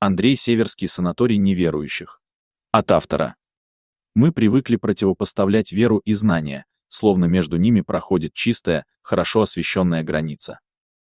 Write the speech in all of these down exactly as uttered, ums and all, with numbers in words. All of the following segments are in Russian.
Андрей Северский, санаторий неверующих. От автора. Мы привыкли противопоставлять веру и знания, словно между ними проходит чистая, хорошо освещенная граница.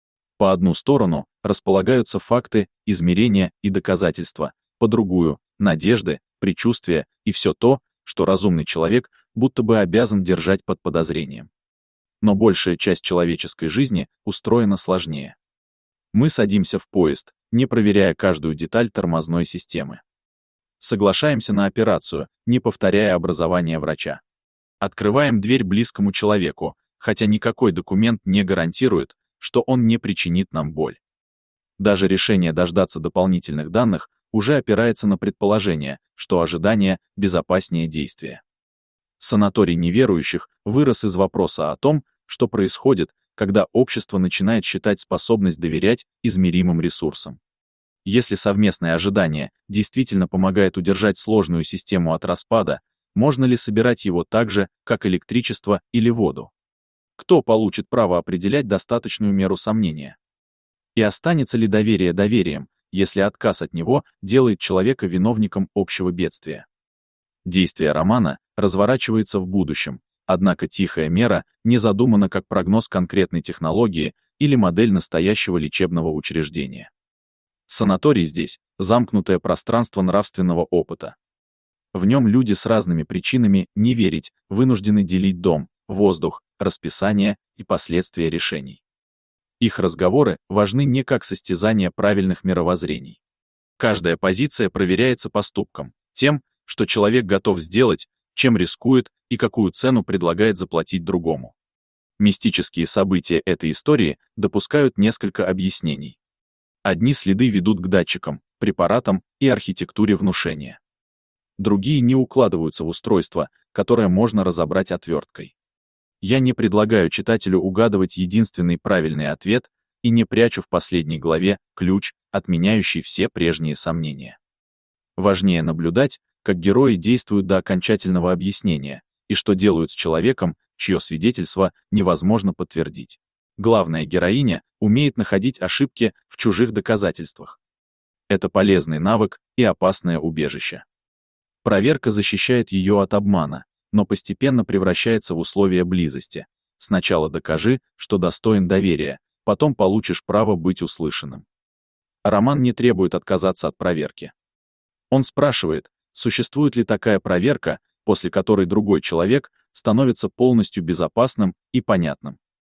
По одну сторону располагаются факты, измерения и доказательства, по другую — надежды, предчувствия и все то, что разумный человек будто бы обязан держать под подозрением. Но большая часть человеческой жизни устроена сложнее. Мы садимся в поезд, не проверяя каждую деталь тормозной системы. Соглашаемся на операцию, не повторяя образование врача. Открываем дверь близкому человеку, хотя никакой документ не гарантирует, что он не причинит нам боль. Даже решение дождаться дополнительных данных уже опирается на предположение, что ожидание безопаснее действия. Санаторий неверующих вырос из вопроса о том, что происходит, когда общество начинает считать способность доверять измеримым ресурсам. Если совместное ожидание действительно помогает удержать сложную систему от распада, можно ли собирать его так же, как электричество или воду? Кто получит право определять достаточную меру сомнения? И останется ли доверие доверием, если отказ от него делает человека виновником общего бедствия? Действие романа разворачивается в будущем, однако тихая мера не задумана как прогноз конкретной технологии или модель настоящего лечебного учреждения. Санаторий здесь — замкнутое пространство нравственного опыта. В нем люди с разными причинами не верить вынуждены делить дом, воздух, расписание и последствия решений. Их разговоры важны не как состязание правильных мировоззрений. Каждая позиция проверяется поступком, тем, что человек готов сделать, чем рискует и какую цену предлагает заплатить другому. Мистические события этой истории допускают несколько объяснений. Одни следы ведут к датчикам, препаратам и архитектуре внушения. Другие не укладываются в устройство, которое можно разобрать отверткой. Я не предлагаю читателю угадывать единственный правильный ответ и не прячу в последней главе ключ, отменяющий все прежние сомнения. Важнее наблюдать, как герои действуют до окончательного объяснения, и что делают с человеком, чье свидетельство невозможно подтвердить. Главная героиня умеет находить ошибки в чужих доказательствах. Это полезный навык и опасное убежище. Проверка защищает ее от обмана, но постепенно превращается в условие близости. Сначала докажи, что достоин доверия, потом получишь право быть услышанным. Роман не требует отказаться от проверки. Он спрашивает, существует ли такая проверка, после которой другой человек становится полностью безопасным и понятным.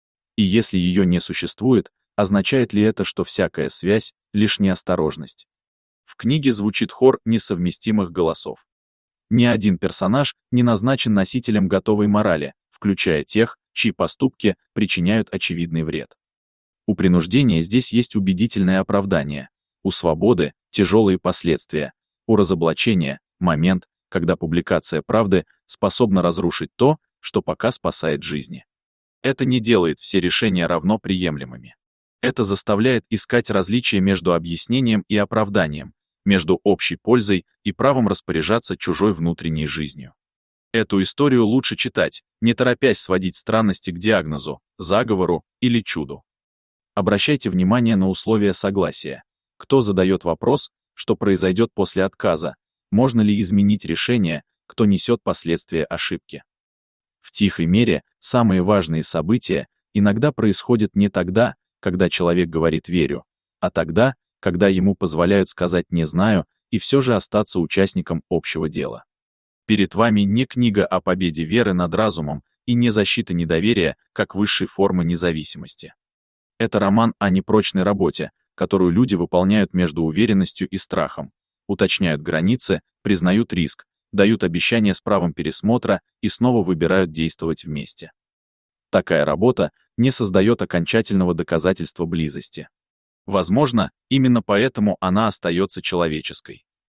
И если ее не существует, означает ли это, что всякая связь — лишь неосторожность? В книге звучит хор несовместимых голосов. Ни один персонаж не назначен носителем готовой морали, включая тех, чьи поступки причиняют очевидный вред. У принуждения здесь есть убедительное оправдание, у свободы — тяжелые последствия, у разоблачения — момент, когда публикация правды способна разрушить то, что пока спасает жизни. Это не делает все решения равно приемлемыми. Это заставляет искать различия между объяснением и оправданием, между общей пользой и правом распоряжаться чужой внутренней жизнью. Эту историю лучше читать, не торопясь сводить странности к диагнозу, заговору или чуду. Обращайте внимание на условия согласия. Кто задает вопрос, что произойдет после отказа, можно ли изменить решение, кто несет последствия ошибки. В тихой мере самые важные события иногда происходят не тогда, когда человек говорит «верю», а тогда, когда ему позволяют сказать «не знаю» и все же остаться участником общего дела. Перед вами не книга о победе веры над разумом и не защита недоверия как высшей формы независимости. Это роман о непрочной работе, которую люди выполняют между уверенностью и страхом, уточняют границы, признают риск, дают обещания с правом пересмотра и снова выбирают действовать вместе. Такая работа не создает окончательного доказательства близости. Возможно, именно поэтому она остается человеческой.